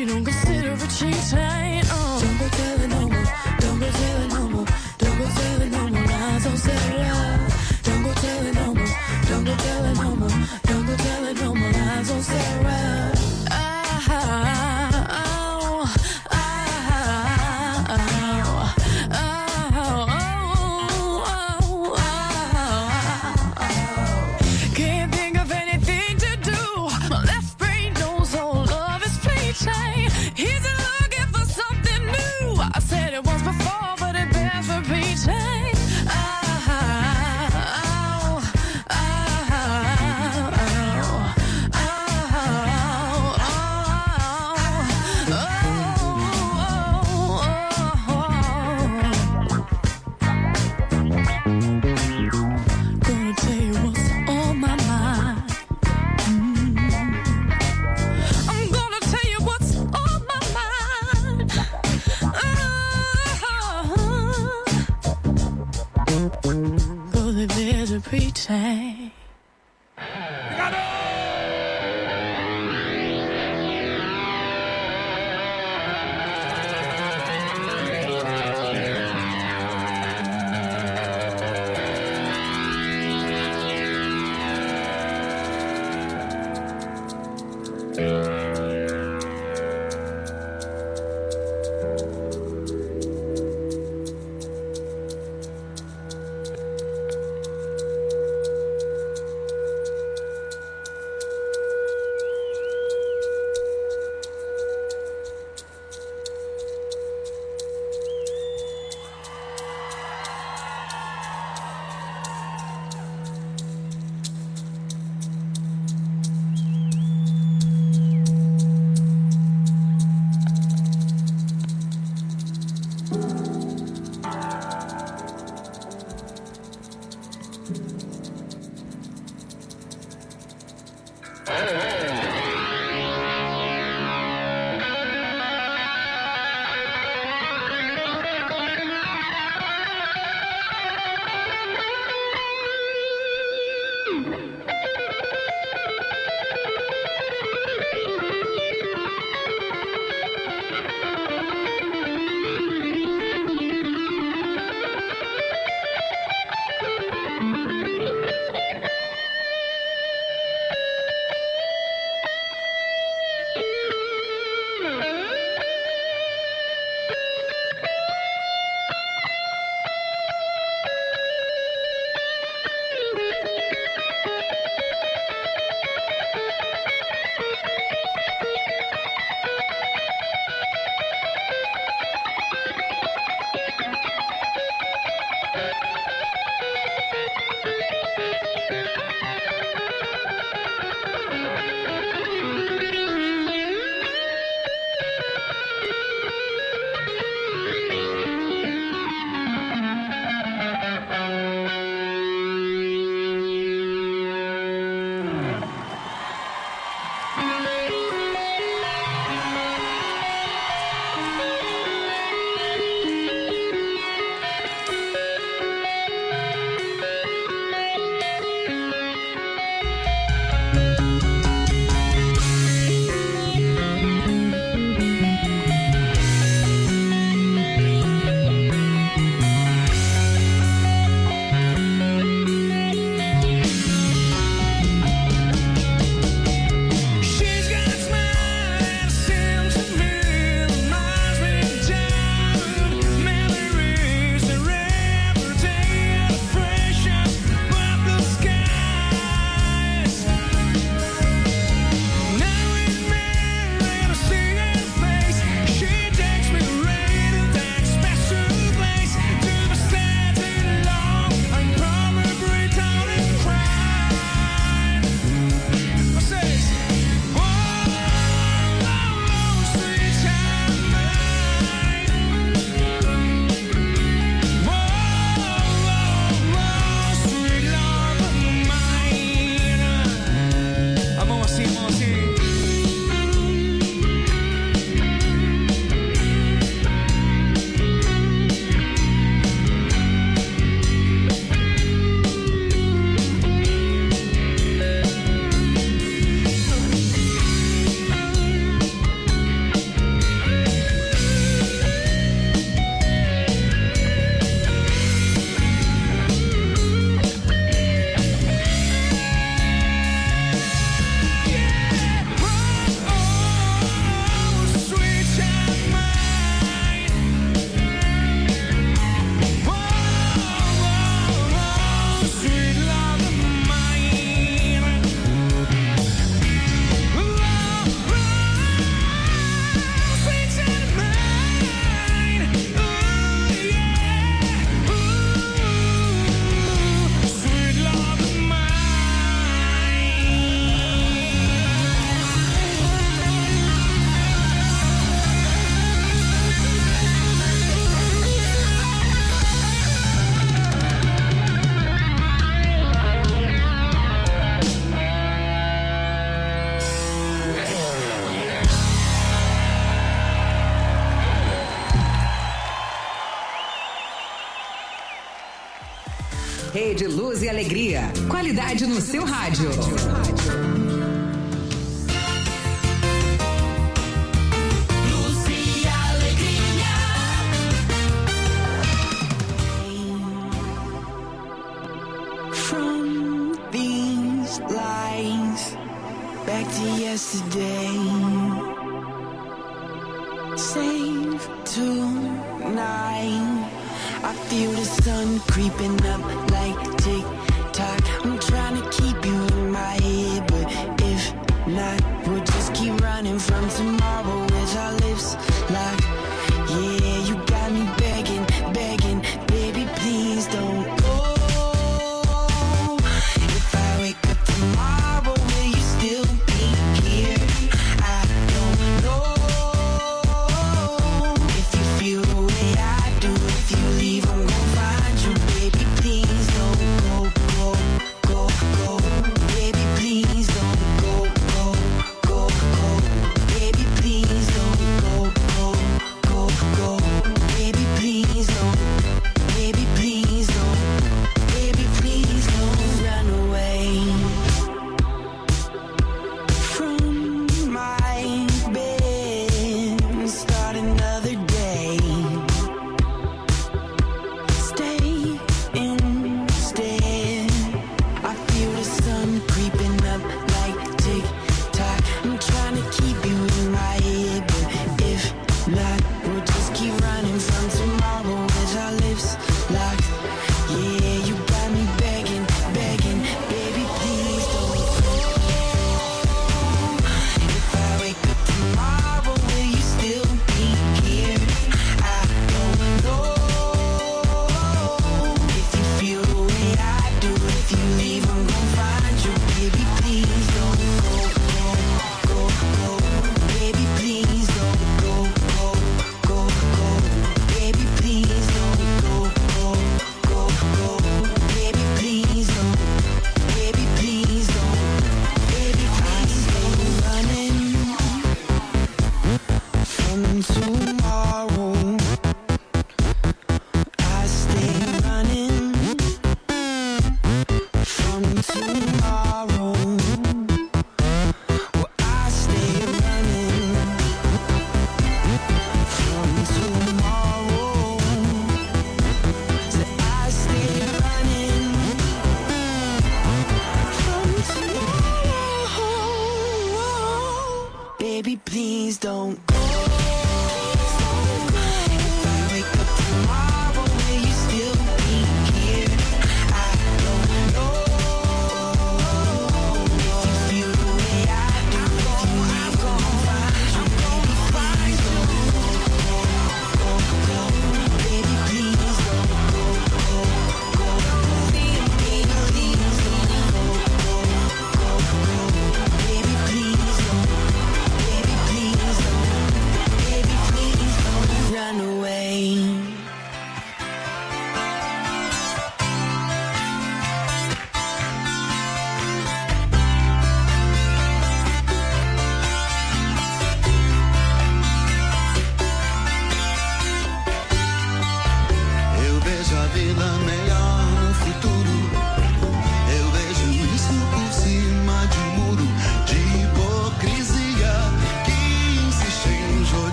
she don't consider it cheating. Don't go telling no more, don't go telling no more, don't go telling no more lies on Sarah. Don't go telling no more, don't go telling no more, don't go telling no more lies on Sarah. He's looking for Rede Luz e Alegria. Qualidade no seu rádio. Luz e Alegria. From these lines back to yesterday. Save tonight. I feel the sun creeping up like tick-tock. I'm trying to keep you in my head, but if not, we'll just keep running from tomorrow with our lips locked. Yeah, you got me begging, begging, baby, please don't go. If I wake up tomorrow, will you still be here? I don't know. If you feel the way I do, if you leave, I'm gonna find you, baby, please don't go, go, go, go. Baby, please don't go, go, go, go. Baby, please don't go, go, go, go. Baby, please don't. Baby, please don't. Baby, please don't run away from my bed. Start another day. Stay instead. I feel the sun creeping up like tick-tock. I'm trying to keep you in my head, but if not, we'll just keep running from tomorrow with our lips locked. Yeah, you got me begging, begging, baby, please don't go. If I wake up tomorrow, will you still be here? I don't know. If you feel the way I do, if you leave, I'm gonna find you, baby, please don't go, go, go, go. Baby, please don't go, go, go, go. Baby, please don't go, go, go, go. Baby, please don't. Baby, please don't. Baby, please don't. Running from tomorrow. I stay running from tomorrow. Well, I stay running from tomorrow. So I stay running from tomorrow. Baby, please don't go. If I wake up tomorrow, will you still be here? I don't know. If you feel the way I do, if you leave, I'm gonna find you, baby, please don't go, go, go, go. Baby, please don't go, go, go, go. Baby, please don't go, go, go, go. Baby, please don't. Baby, please don't.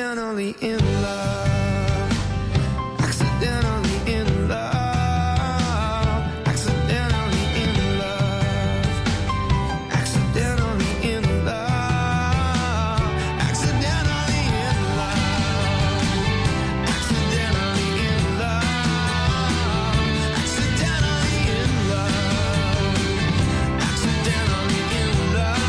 accidentally in love, accidentally in love, accidentally in love, accidentally in love, accidentally in love, accidentally in love, accidentally in love, accidentally in love.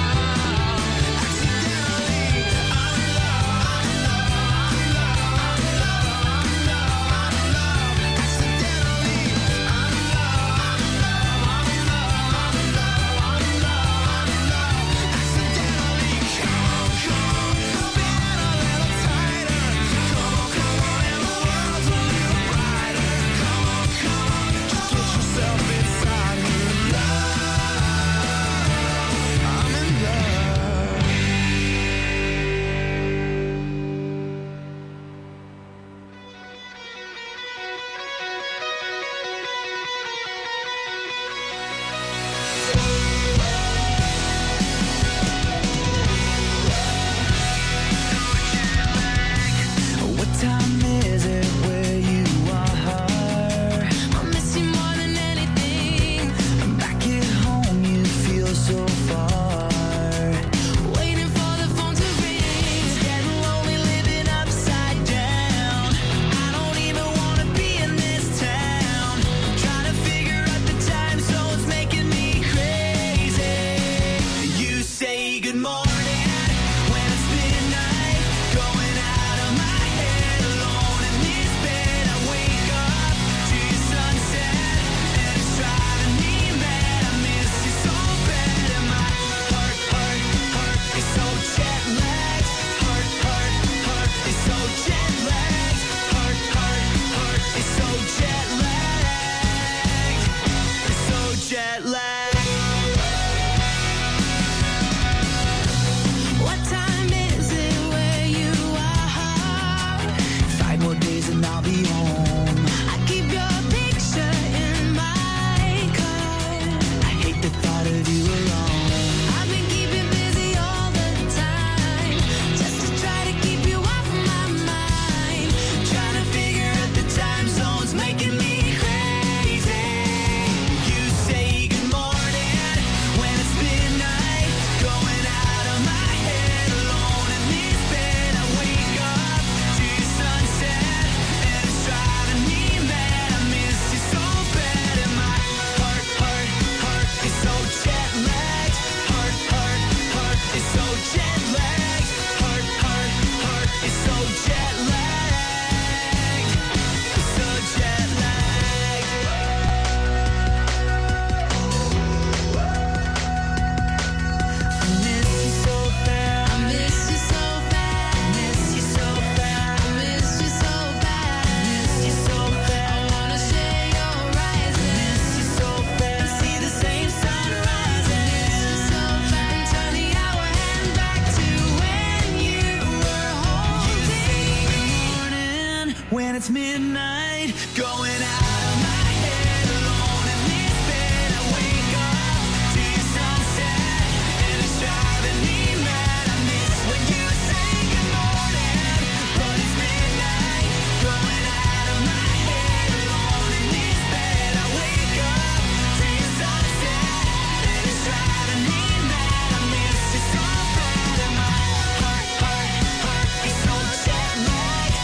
When it's midnight, going out of my head, alone in this bed, I wake up to your sunset, and it's driving me mad. I miss when you say good morning, but it's midnight, going out of my head, alone in this bed, I wake up to your sunset, and it's driving me mad. I miss you so bad, and my heart is so jet lagged.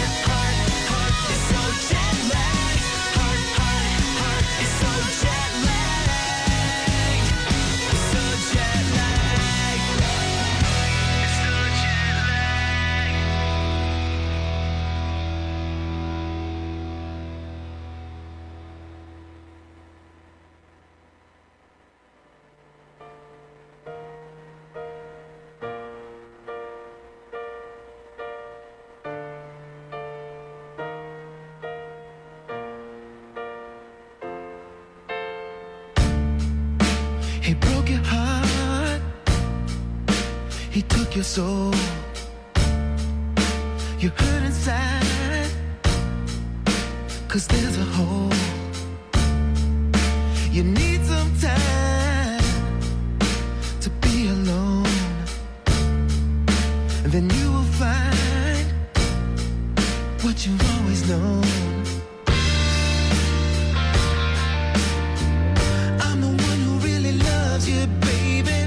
It's so jet lagged. Heart is so jet lagged. It's so jet lagged. It's so jet lagged. He broke your heart, he took your soul. You hurt inside, 'cause there's a hole. You need some time to be alone, and then you will find what you've always known. I'm the one who really loves you, baby.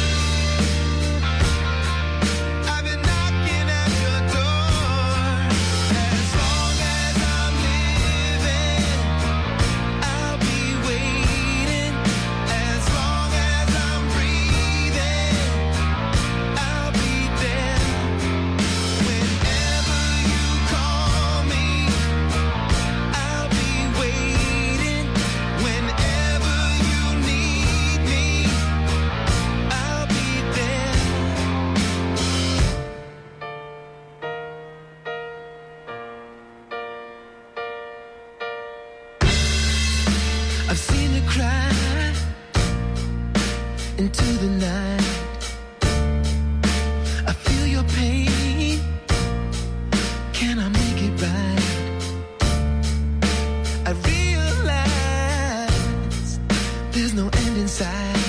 I've been knocking at your door. As long as I'm living, I'll be waiting. As long as I'm breathing, I'll be there. Whenever you call me, I'll be waiting. Whenever you need me, I'll be there. I've seen her cry into the night. I feel your pain. Can I make it right? I realize there's no end in sight.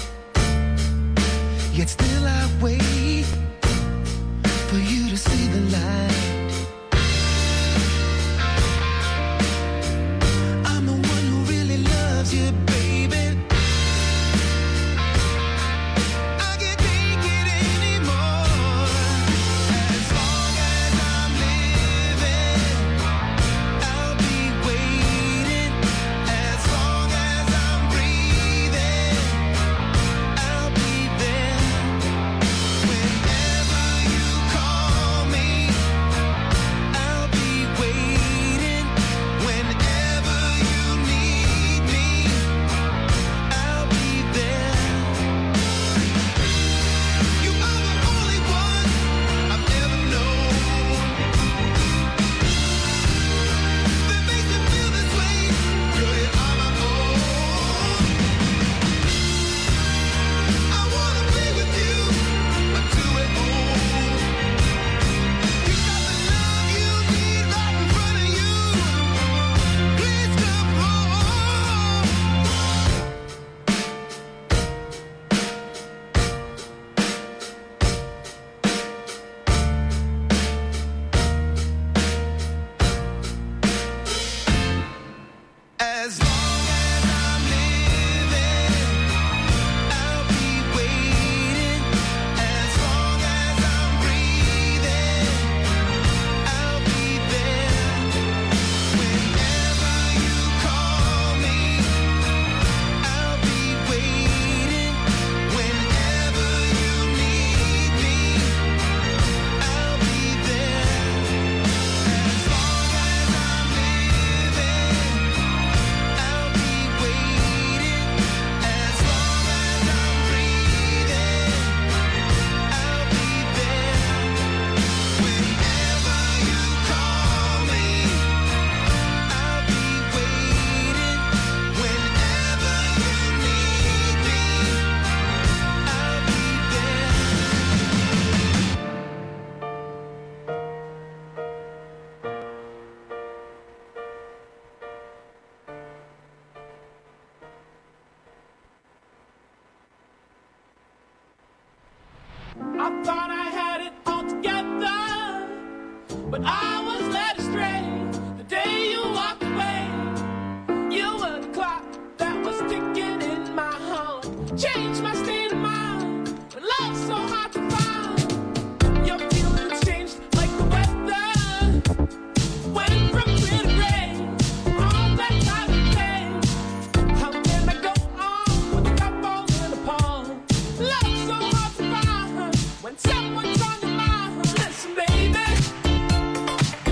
Yet still I wait for you to see the light. I'm the one who really loves you, baby. I can't take it anymore. As long as I'm living, I'll be waiting. As long as I'm breathing, I'll be there. Whenever you call me, I'll be waiting. Whenever you need me, I'll be there. You are the only one I've ever known that makes me feel this way. Girl, you are my own. I wanna be with you until we're old. You got the love you need right in front of you. Please come home. As long as I'm living, I'll be waiting. As long as I'm breathing, I'll be there. Whenever you call me, I'll be waiting. Whenever you need me, I'll be there. As long as I'm living, I'll be waiting. As long as I'm breathing, I'll be there. Whenever you call me, I'll be waiting. Whenever you need me, I'll be there. I thought I had it all together, but I was led astray the day you walked away. You were the clock that was ticking in my heart, changed my state of mind. When love's so hard to find, your feelings changed like the weather. Went from clear to gray, all that time to pay. How can I go on with the cup falling apart? Love's so hard to find when someone's on your mind. Listen, baby,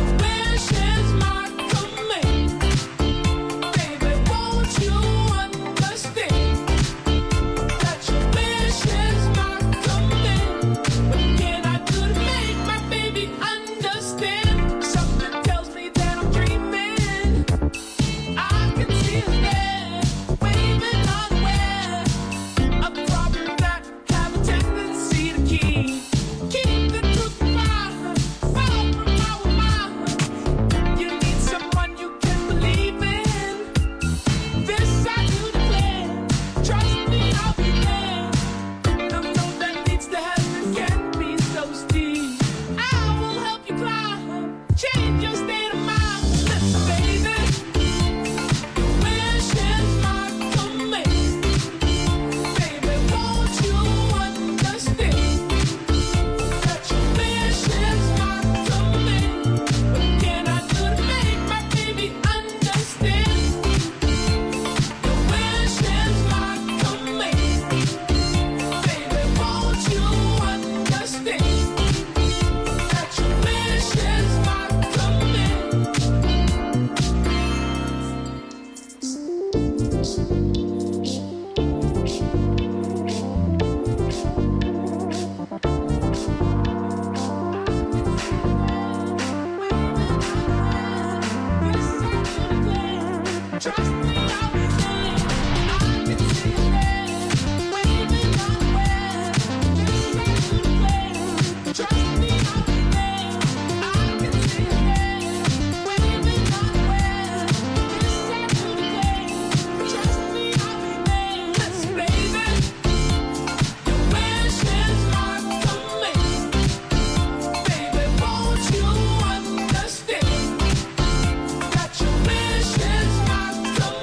Understand that your wish is not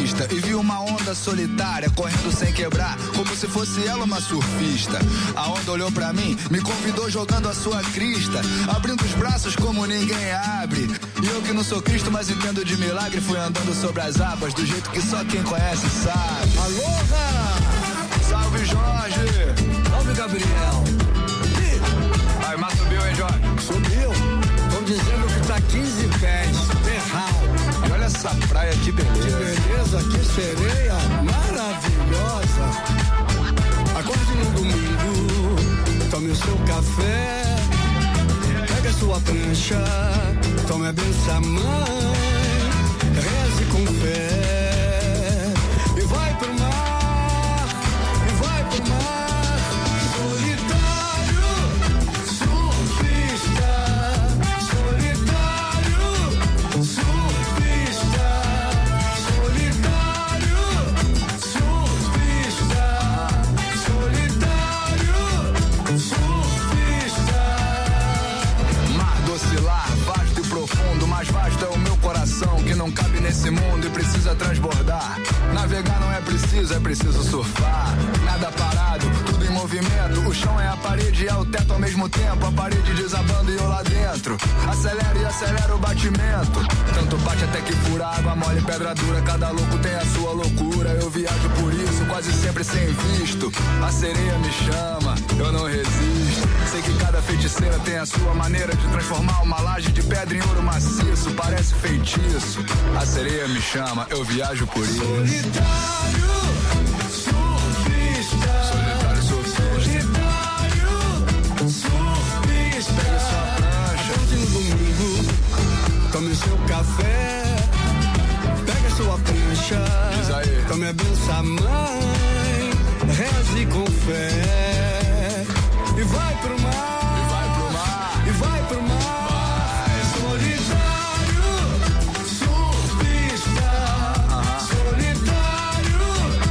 vista e vi uma onda solitária correndo sem quebrar, como se fosse ela uma surfista. A onda olhou pra mim, me convidou jogando a sua crista, abrindo os braços como ninguém abre. E eu que não sou Cristo, mas entendo de milagre, fui andando sobre as águas do jeito que só quem conhece sabe. Aloha! Salve, Jorge! Salve, Gabriel! Aí, mas subiu, hein, Jorge? Subiu. Estão dizendo que tá 15 pés, terral. E olha essa praia, que beleza. Que beleza, que sereia maravilhosa. Acorde no domingo, tome o seu café, pega a sua prancha, tome a benção, mãe, reze com fé e vai pro mar, e vai pro mar. Solitário, surfista, solitário, surfista, solitário, surfista, solitário, surfista. Mar do oscilar, vasto e profundo, mais vasto é o meu coração que não cabe nesse mundo e precisa transbordar. Navegar não é preciso surfar. Nada parado, tudo em movimento. O chão é a parede e é o teto ao mesmo tempo. A parede desabando e eu lá dentro. Acelera e acelera o batimento. Tanto bate até que fura água mole, pedra dura. Cada louco tem a sua loucura. Eu viajo por isso, quase sempre sem visto. A sereia me chama, eu não resisto. Sei que cada feiticeira tem a sua maneira de transformar uma laje de pedra em ouro maciço. Parece feitiço. A sereia me chama, eu viajo por isso. Solitário, surfista. Solitário, surfista. Solitário, surfista. Pega sua prancha. Acorde no domingo, tome o seu café, pega sua prancha, Diz aí. tome a benção, mãe, reze com fé e vai pro mar. E vai pro mar. E vai pro mar. Solitário, surfista. Solitário,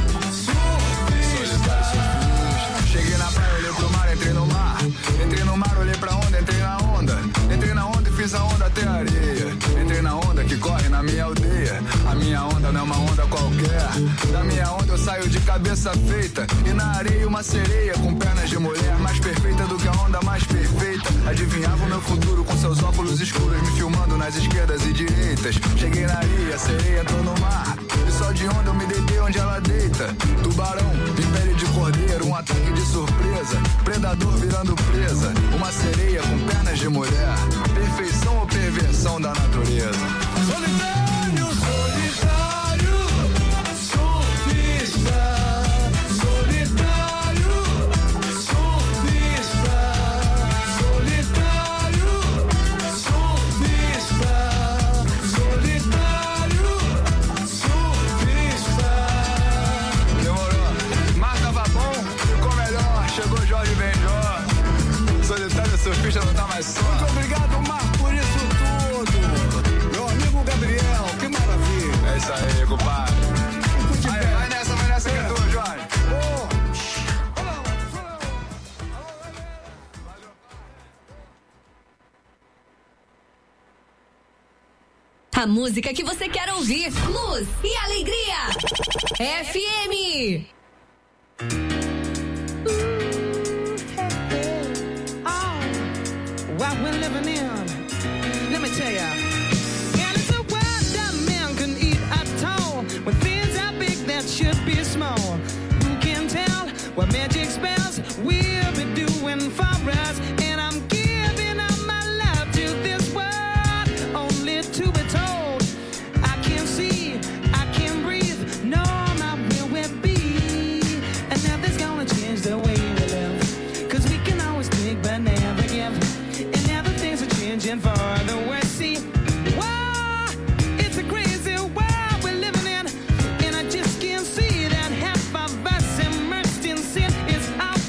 surfista. Cheguei na praia, olhei pro mar, entrei no mar. Entrei no mar, olhei pra onda, entrei na onda. Entrei na onda e fiz a onda até a areia. Entrei na onda que corre na minha aldeia. A minha onda não é uma onda qualquer. Da minha onda eu saio de cabeça feita. E na areia uma sereia com pernas de mulher, mais perfeita do que a onda mais perfeita. Adivinhava o meu futuro com seus óculos escuros, me filmando nas esquerdas e direitas. Cheguei na areia, a sereia entrou no mar. E só de onda eu me deitei onde ela deita. Tubarão, em pele de cordeiro, um ataque de surpresa. Predador virando presa. Uma sereia com pernas de mulher. Perfeição ou perversão da natureza? Solitário, solitário, surfista. Solitário, surfista. Solitário, surfista. Solitário, surfista. Demorou. Mar tava bom, ficou melhor. Chegou Jorge Benjó. Solitário surfista não tá mais só. Muito obrigado, Marco, por isso tudo. Meu amigo Gabriel, que maravilha. É isso aí, compadre. Vai nessa que é tua, Jorge. A música que você quer ouvir. Luz e alegria. FM. What we're living in, let me tell ya. And it's a world that man can eat at all. When things are big that should be small. Who can tell what magic spells we'll be doing for us? And I'm giving up my love to this world, only to be told I can't see, I can't breathe, no, not where we'll be. And nothing's gonna change the way we live, 'cause we can always take but never give. And now the things are changing for the worse. See, wow, it's a crazy world we're living in, and I just can't see that half of us immersed in sin is our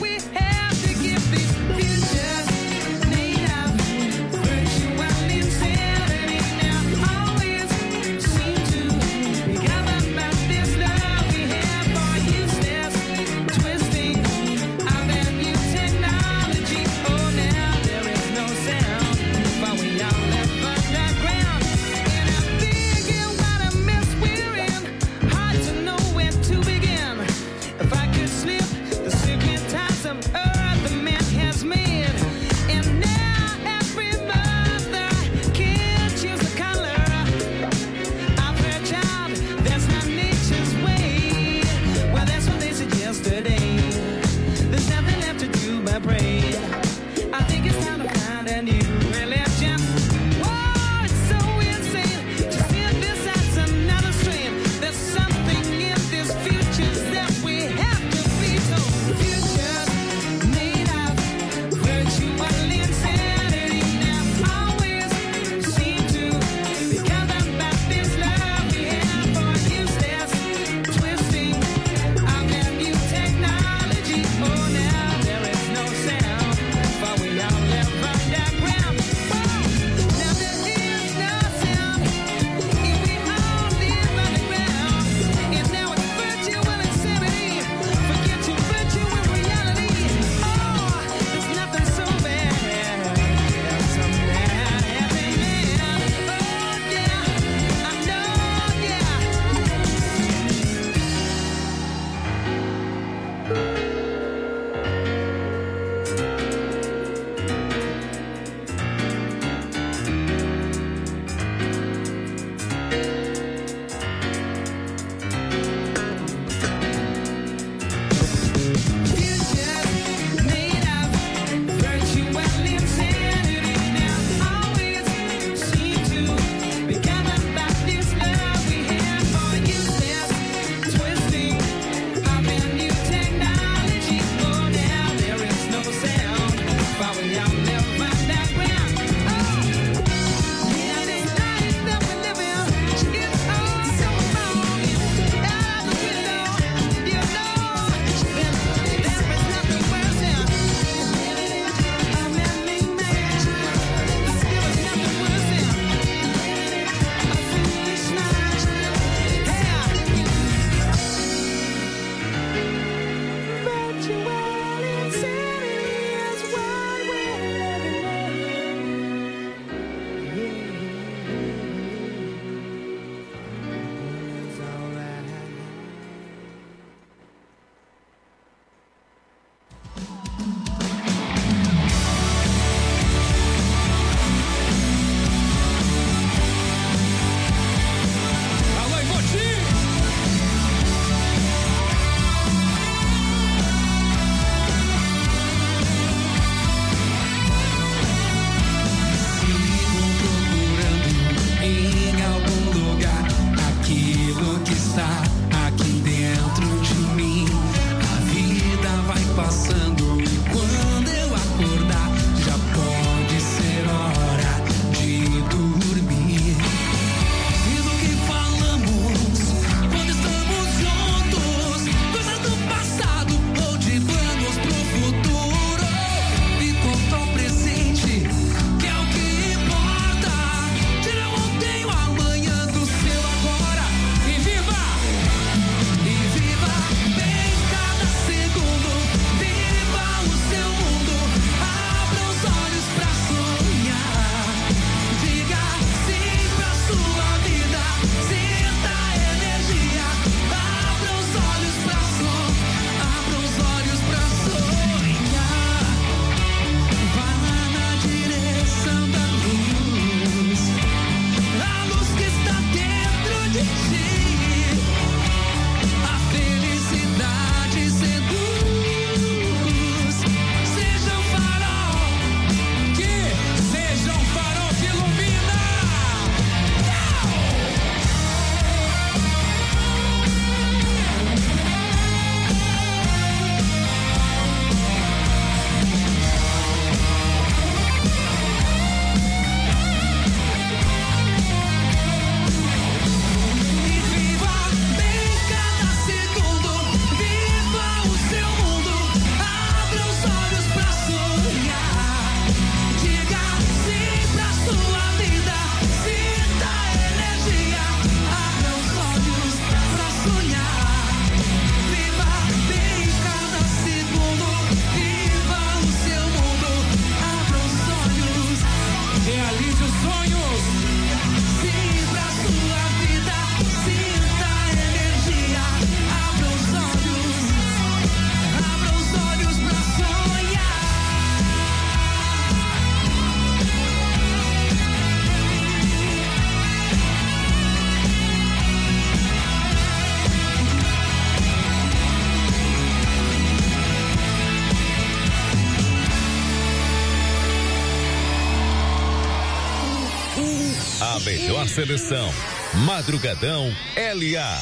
melhor seleção. Madrugadão LA.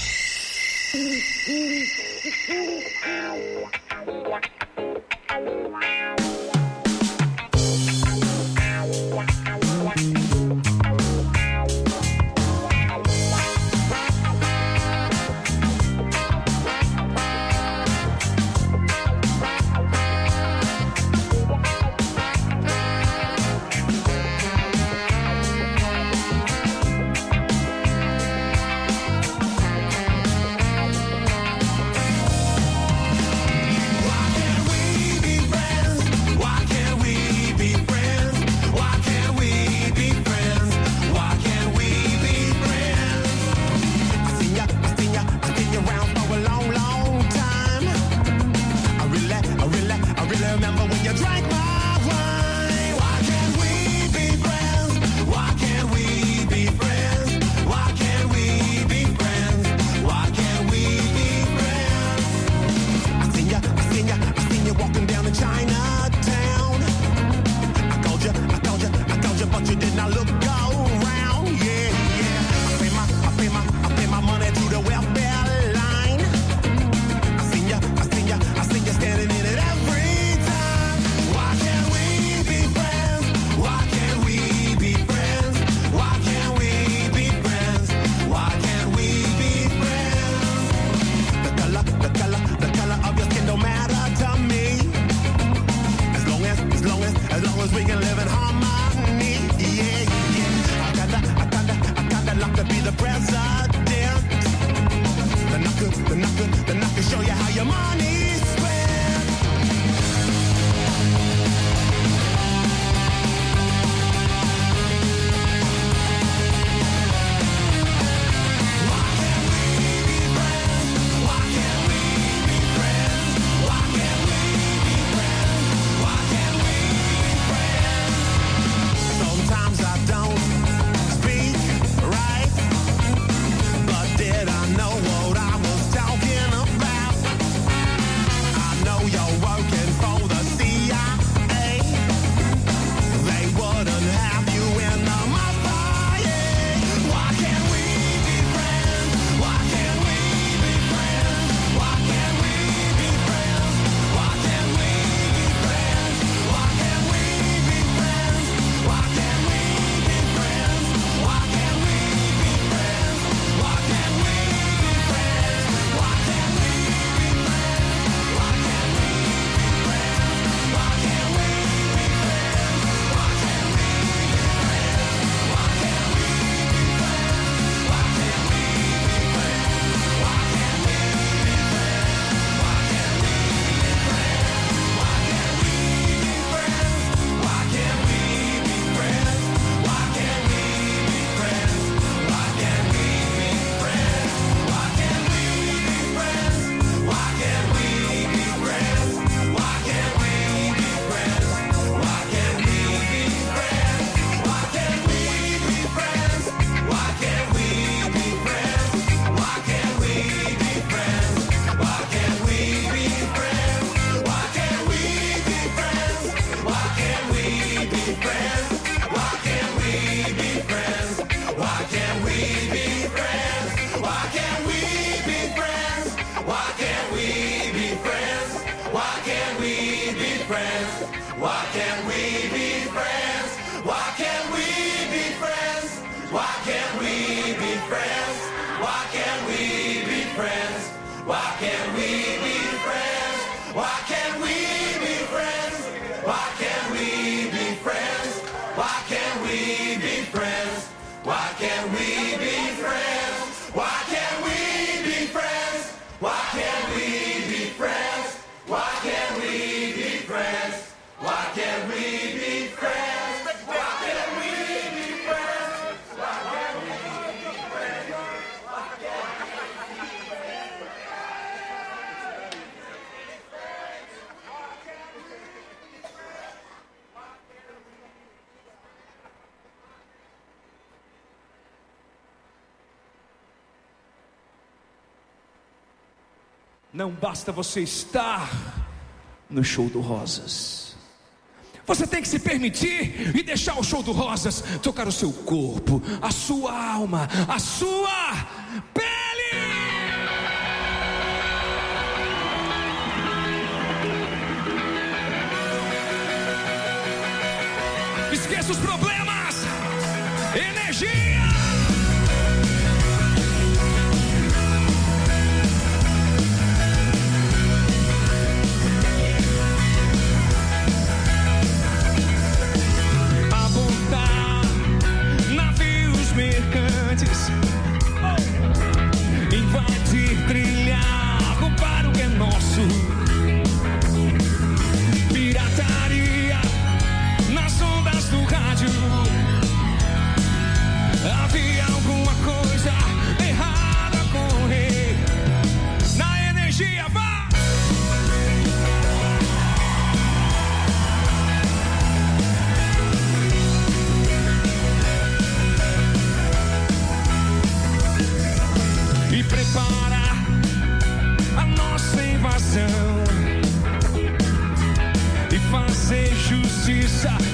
Não basta você estar no show do Rosas. Você tem que se permitir e deixar o show do Rosas tocar o seu corpo, a sua alma, a sua pele. Esqueça os problemas. Energia. Invadir, trilhar, roubar o que é nosso. Pirataria nas ondas do rádio. Havia alguma coisa errada com o rei. Na energia, vá! E preparar a nossa invasão e fazer justiça